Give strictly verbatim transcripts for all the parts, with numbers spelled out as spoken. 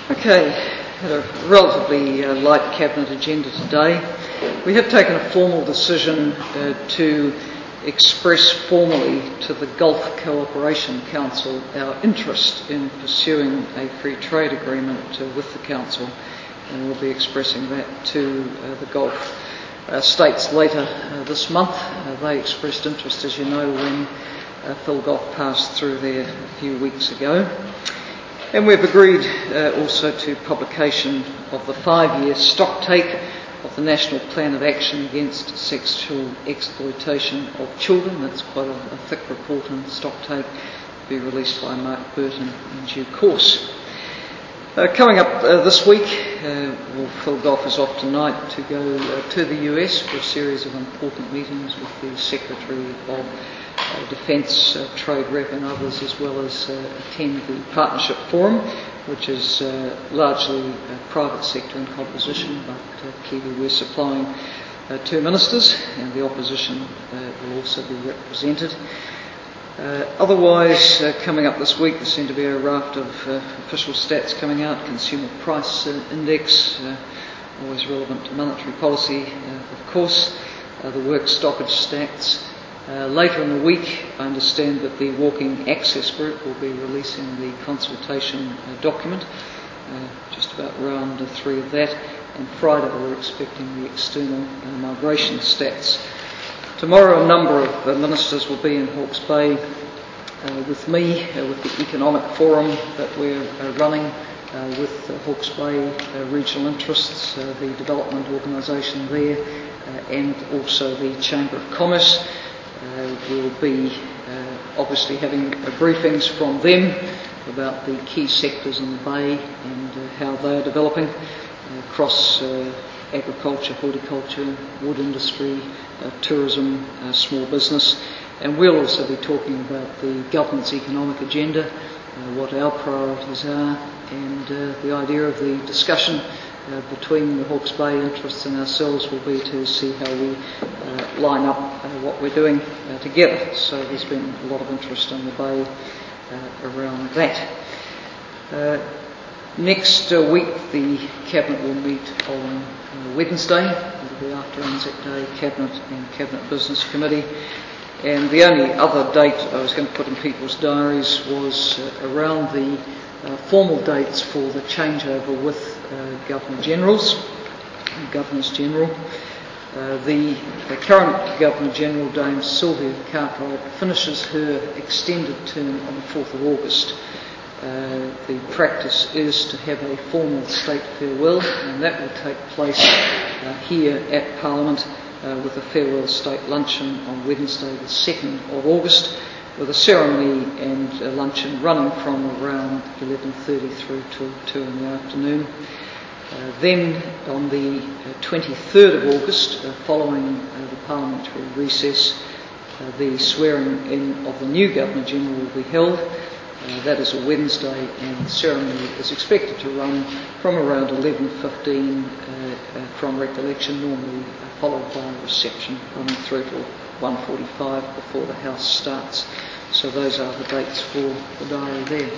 Okay, had a relatively uh, light cabinet agenda today. We have taken a formal decision uh, to express formally to the Gulf Cooperation Council our interest in pursuing a free trade agreement uh, with the Council, and we'll be expressing that to uh, the Gulf uh, states later uh, this month. Uh, they expressed interest, as you know, when uh, Phil Goff passed through there a few weeks ago. And we've agreed uh, also to publication of the five-year stocktake of the National Plan of Action Against Sexual Exploitation of Children. That's quite a, a thick report and stocktake, to be released by Mark Burton in due course. Uh, coming up uh, this week, uh, well, Phil Goff is off tonight to go uh, to the U S for a series of important meetings with the Secretary of Uh, Defence, uh, Trade Rep and others, as well as uh, attend the Partnership Forum, which is uh, largely uh, private sector in composition, but uh, clearly we're supplying uh, two ministers, and the opposition uh, will also be represented. Uh, otherwise, uh, coming up this week, there seem to be a raft of uh, official stats coming out. Consumer Price uh, Index, uh, always relevant to monetary policy, uh, of course. Uh, the work stoppage stats. Uh, later in the week, I understand that the Walking Access Group will be releasing the consultation uh, document, uh, just about round uh, three of that, and Friday we're expecting the external uh, migration stats. Tomorrow a number of uh, ministers will be in Hawke's Bay uh, with me, uh, with the Economic Forum that we're uh, running uh, with uh, Hawke's Bay uh, regional interests, uh, the development organisation there, uh, and also the Chamber of Commerce. Uh, we'll be uh, obviously having uh, briefings from them about the key sectors in the Bay and uh, how they are developing uh, across uh, agriculture, horticulture, wood industry, uh, tourism, uh, small business. And we'll also be talking about the government's economic agenda, uh, what our priorities are, and uh, the idea of the discussion Uh, between the Hawke's Bay interests and ourselves will be to see how we uh, line up uh, what we're doing uh, together. So there's been a lot of interest in the Bay uh, around that. Uh, next uh, week the Cabinet will meet on uh, Wednesday. It'll be after Anzac Day, Cabinet and Cabinet Business Committee. And the only other date I was going to put in people's diaries was uh, around the uh, formal dates for the changeover with uh, Governor-Generals, Governors-General. Uh, the, the current Governor-General, Dame Sylvia Cartwright, finishes her extended term on the fourth of August. Uh, the practice is to have a formal state farewell, and that will take place uh, here at Parliament uh, with a farewell state luncheon on Wednesday the second of August, with a ceremony and a luncheon running from around eleven thirty through till two in the afternoon. Uh, then on the uh, twenty-third of August, uh, following uh, the parliamentary recess, uh, the swearing in of the new Governor-General will be held. Uh, that is a Wednesday, and the ceremony is expected to run from around eleven fifteen uh, uh, from recollection, normally uh, followed by a reception running through till one forty-five before the House starts. So those are the dates for the diary there.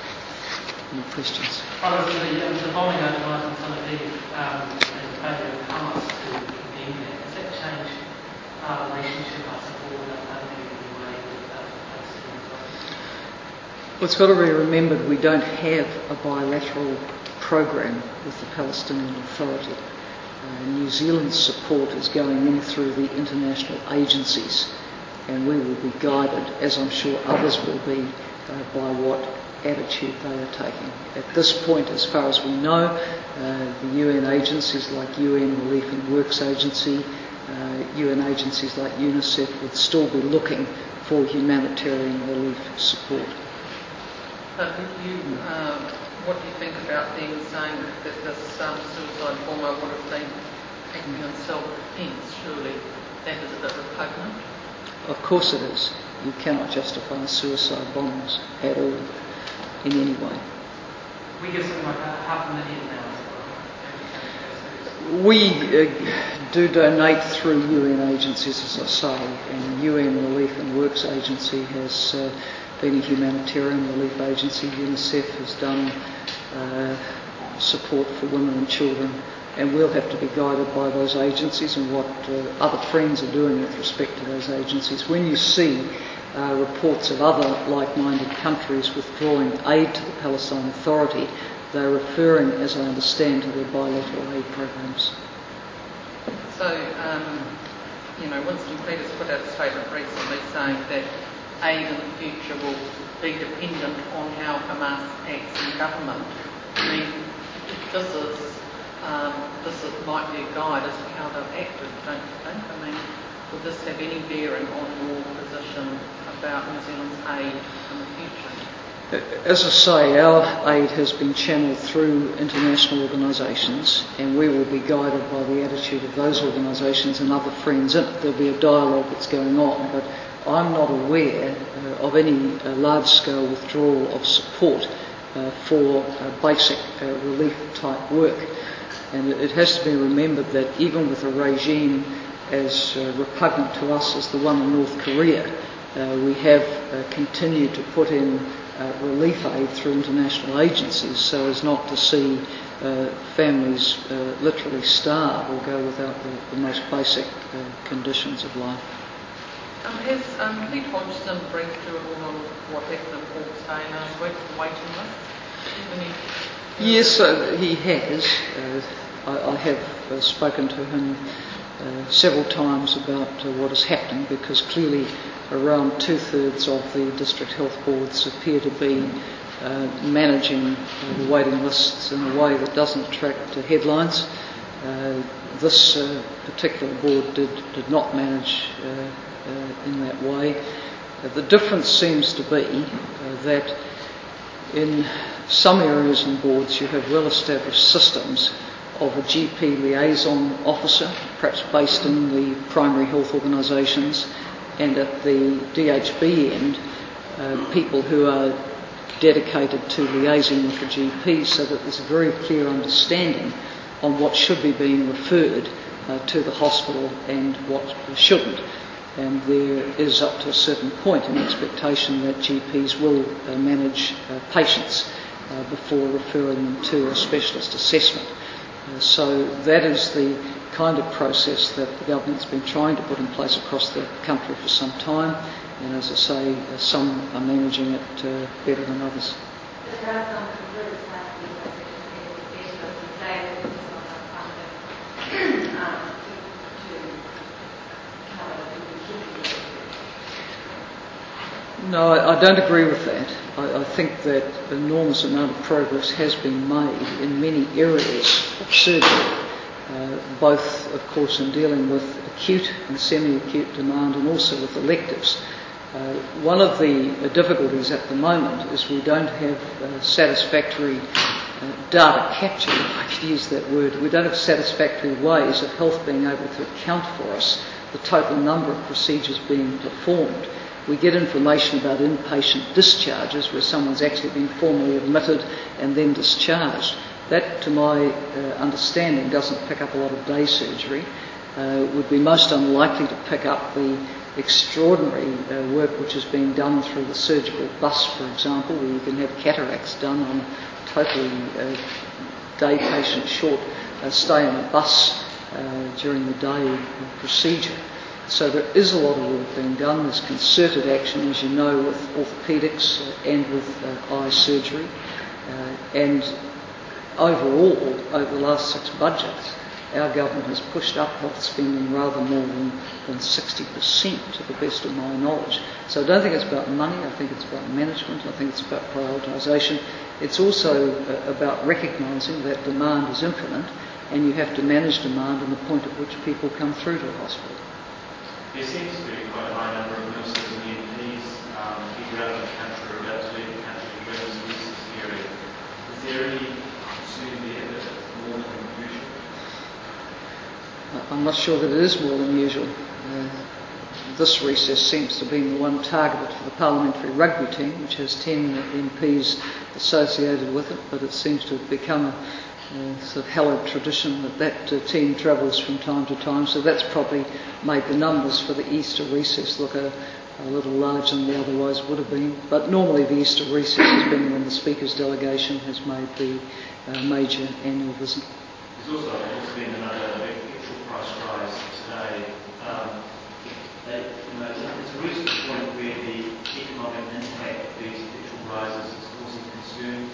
Any questions? Well, the, um, the bombing overnight on Son of Eve um, and the failure of Hamas to convene there, has that changed our relationship, I support, uh, in any way with uh, Palestinians? Well, it's got to be remembered we don't have a bilateral program with the Palestinian Authority. Uh, New Zealand's support is going in through the international agencies, and we will be guided, as I'm sure others will be, uh, by what attitude they are taking. At this point, as far as we know, uh, the U N agencies like U N Relief and Works Agency, uh, U N agencies like UNICEF would still be looking for humanitarian relief support. But you, um, what do you think about them saying that this um, suicide bomber would have been acting in self-defence? Surely that is a bit repugnant. Of course it is. You cannot justify suicide bombings at all, in any way. We give something like half a million now. We uh, do donate through U N agencies, as I say, and U N Relief and Works Agency has uh, been a humanitarian relief agency. UNICEF has done uh, support for women and children, and we'll have to be guided by those agencies and what uh, other friends are doing with respect to those agencies. When you see uh, reports of other like-minded countries withdrawing aid to the Palestine Authority, they're referring, as I understand, to their bilateral aid programs. So, um, you know, Winston Peters put out a statement recently saying that aid in the future will be dependent on how Hamas acts in government. I mean, this is um, this is, might be a guide as to how they've acted, don't you think? I mean, would this have any bearing on your position about New Zealand's aid in the future? As I say, our aid has been channelled through international organisations, and we will be guided by the attitude of those organisations and other friends. There'll be a dialogue that's going on, but I'm not aware uh, of any uh, large-scale withdrawal of support uh, for uh, basic uh, relief-type work. And it has to be remembered that even with a regime as uh, repugnant to us as the one in North Korea, uh, we have uh, continued to put in uh, relief aid through international agencies so as not to see uh, families uh, literally starve or go without the, the most basic uh, conditions of life. Um, has um, Pete Hodgson briefed you at all on what happened in Hawke's Bay last week, the waiting list? Any, yes, uh, he has. Uh, I, I have uh, spoken to him uh, several times about uh, what is happening, because clearly around two-thirds of the district health boards appear to be uh, managing uh, the waiting lists in a way that doesn't attract uh, headlines. Uh, this uh, particular board did, did not manage uh, uh, in that way. Uh, the difference seems to be uh, that in some areas and boards you have well-established systems of a G P liaison officer, perhaps based in the primary health organisations, and at the D H B end, uh, people who are dedicated to liaising with the G P, so that there's a very clear understanding on what should be being referred uh, to the hospital and what shouldn't. And there is, up to a certain point, an expectation that G Ps will uh, manage uh, patients uh, before referring them to a specialist assessment. Uh, so that is the kind of process that the government's been trying to put in place across the country for some time, and as I say, uh, some are managing it uh, better than others. No, I, I don't agree with that. I, I think that an enormous amount of progress has been made in many areas of surgery, uh, both, of course, in dealing with acute and semi-acute demand and also with electives. Uh, one of the uh, difficulties at the moment is we don't have uh, satisfactory uh, data capture, if I could use that word. We don't have satisfactory ways of health being able to account for us the total number of procedures being performed. We get information about inpatient discharges where someone's actually been formally admitted and then discharged. That, to my uh, understanding, doesn't pick up a lot of day surgery. Uh, would be most unlikely to pick up the extraordinary uh, work which is being done through the surgical bus, for example, where you can have cataracts done on a totally uh, day patient short uh, stay on a bus uh, during the day procedure. So there is a lot of work being done. There's concerted action, as you know, with orthopaedics uh, and with uh, eye surgery. Uh, and overall, over the last six budgets, our government has pushed up health spending rather more than, than sixty percent, to the best of my knowledge. So I don't think it's about money. I think it's about management. I think it's about prioritisation. It's also uh, about recognising that demand is infinite, and you have to manage demand and the point at which people come through to a hospital. There seems to be quite a high number of nurses and E M Ps um, either out of the country or about to leave the country to go to this area. Is there any concern there that it's more than usual? I'm not sure that it is more than usual. Uh, this recess seems to be the one targeted for the parliamentary rugby team, which has ten M Ps associated with it, but it seems to have become a Uh, sort of hallowed tradition that that uh, team travels from time to time, so that's probably made the numbers for the Easter recess look a, a little larger than they otherwise would have been. But normally the Easter recess has been when the Speaker's delegation has made the uh, major annual visit. There's also, also been another big petrol price rise today. Um, they, you know, it's a recent point where the economic impact of these petrol rises is causing concern.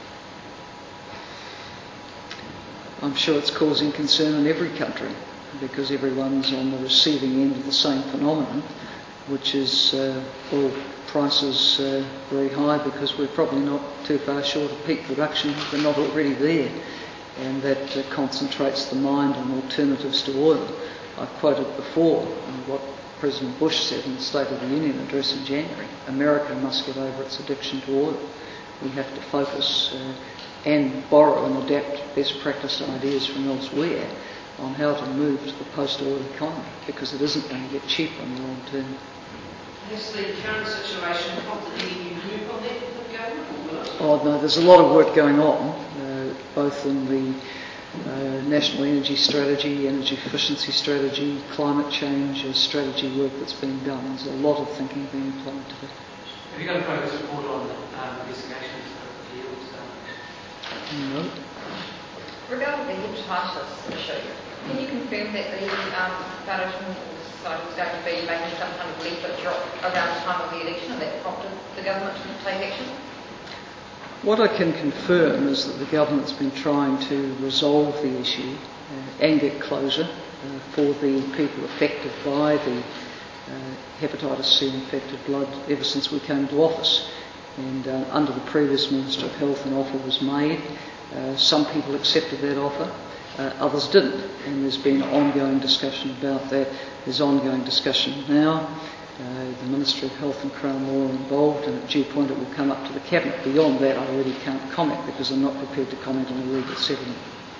I'm sure it's causing concern in every country because everyone's on the receiving end of the same phenomenon, which is uh, oil prices uh, very high because we're probably not too far short of peak production if we're not already there, and that uh, concentrates the mind on alternatives to oil. I've quoted before uh, what President Bush said in the State of the Union address in January. America must get over its addiction to oil. We have to focus uh, and borrow and adapt best practice ideas from elsewhere on how to move to the post-oil economy, because it isn't going to get cheaper in the long term. Has the current situation prompted any new move on that from the government? Oh no, there's a lot of work going on, uh, both in the uh, National Energy Strategy, Energy Efficiency Strategy, climate change uh, strategy work that's being done. There's a lot of thinking being applied to it. Have you got a progress report on um, investigations of the fields? No. Regarding the hepatitis issue, can you confirm that the um, Foundation or Society is going to be making some kind of leaflet drop around the time of the election and that prompted the government to take action? What I can confirm is that the government's been trying to resolve the issue uh, and get closure uh, for the people affected by the uh, hepatitis C infected blood ever since we came to office. And uh, under the previous Minister of Health, an offer was made. Uh, some people accepted that offer, uh, others didn't. And there's been ongoing discussion about that. There's ongoing discussion now. Uh, the Ministry of Health and Crown Law are involved, and at due point it will come up to the Cabinet. Beyond that, I really can't comment because I'm not prepared to comment on a legal settlement.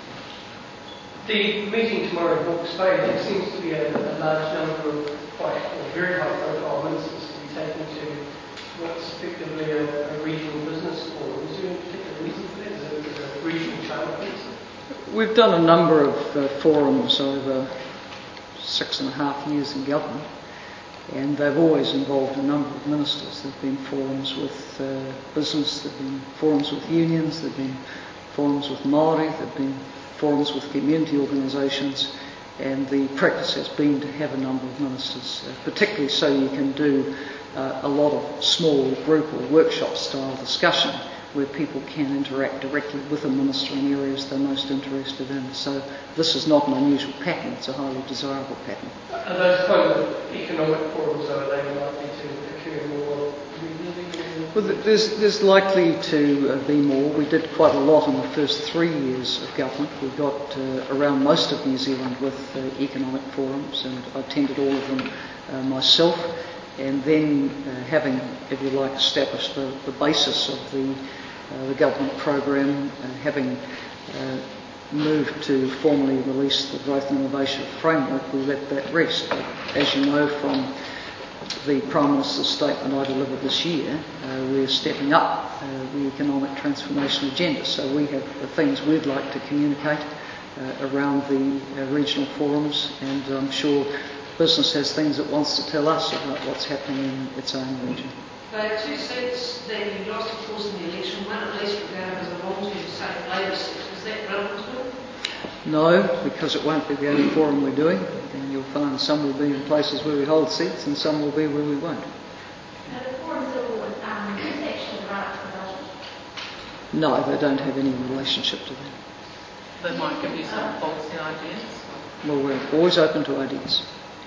The meeting tomorrow in Hawke's Bay, there seems to be a, a large number of quite or very high-profile ministers to be taken to what's effectively a, a regional business forum. Is there any particular reason for that? Is it, is it a regional charter? We've done a number of uh, forums over six and a half years in government, and they've always involved a number of ministers. There have been forums with uh, business, there have been forums with unions, there have been forums with Māori, there have been forums with community organisations, and the practice has been to have a number of ministers, uh, particularly so you can do uh, a lot of small group or workshop style discussion where people can interact directly with a minister in areas they're most interested in. So this is not an unusual pattern, it's a highly desirable pattern. Are those kind of economic forums, are they likely to occur more regularly? Well, there's, there's likely to uh, be more. We did quite a lot in the first three years of government. We got uh, around most of New Zealand with uh, economic forums, and I attended all of them uh, myself. And then uh, having, if you like, established the, the basis of the, uh, the government program, uh, having uh, moved to formally release the Growth and Innovation Framework, we let that rest. But as you know from the Prime Minister's statement I delivered this year, uh, we're stepping up uh, the economic transformation agenda. So we have the things we'd like to communicate uh, around the uh, regional forums, and I'm sure business has things it wants to tell us about what's happening in its own region. There are two seats that you lost, of course, in the election. One at least regarded as a long-term safe Labour seat. Is that relevant to it? No, because it won't be the only forum we're doing, and you'll find some will be in places where we hold seats and some will be where we won't. Are the forums all um, actually run up to the budget? No, they don't have any relationship to that. They might give you some policy ideas. Well, we're always open to ideas.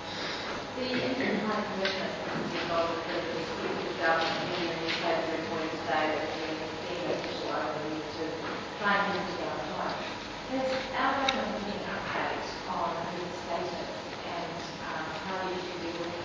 The Interim High Commissioner is involved with the Executive Government in the newspaper reporting today that the being official overview to try and get it down high. Has our government been update on the status and um, how you should be looking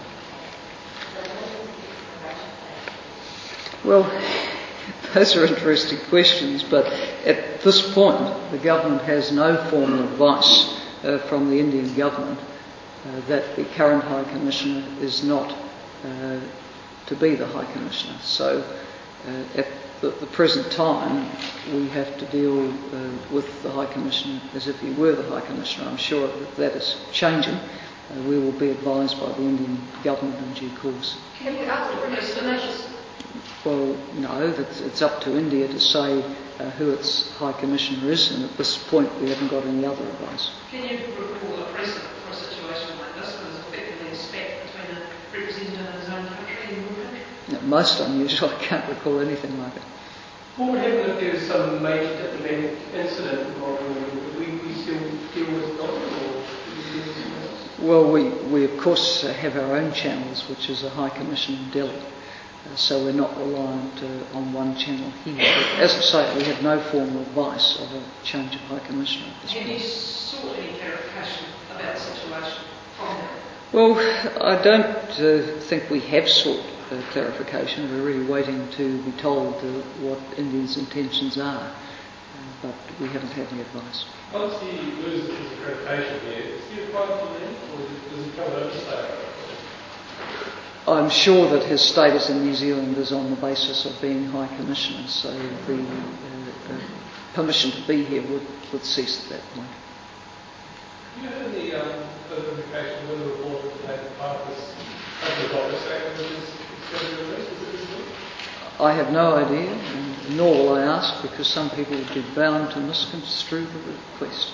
at the latest exploration plan? Well, those are interesting questions, but at this point, the government has no formal advice uh, from the Indian government Uh, that the current High Commissioner is not uh, to be the High Commissioner. So uh, at the, the present time, we have to deal uh, with the High Commissioner as if he were the High Commissioner. I'm sure that that is changing, uh, we will be advised by the Indian government in due course. Have you asked for an explanation? Well, no, that's, it's up to India to say uh, who its High Commissioner is, and at this point we haven't got any other advice. Can you recall a precedent for a situation like this, where there's effectively a spat between a representative of his own country and your country? No, most unusual, I can't recall anything like it. What would happen if there was some major diplomatic incident involving them? Would we, we still deal with Scotland, or would we deal with someone else? Well, we, we of course uh, have our own channels, which is a High Commission in Delhi. Uh, so we're not reliant uh, on one channel here. But as I say, we have no formal advice of a change of High Commissioner at this Have you point. sought any clarification about the situation from them? Well, I don't uh, think we have sought uh, clarification. We're really waiting to be told uh, what India's intentions are, uh, but we haven't had any advice. Once he loses his accreditation here, is he applying for leave, or does he come over to stay? I'm sure that his status in New Zealand is on the basis of being High Commissioner, so the uh, uh, permission to be here would, would cease at that point. You heard the um, notification when the report that the Labour Party was over the office saying that it's going to be released? Is it this week? I have no idea, and nor will I ask, because some people would be bound to misconstrue the request.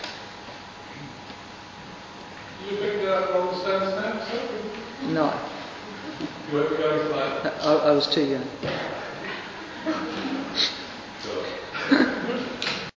You were big uh, Rolling Stones fan, sir? No, You weren't going to like I, I was too young.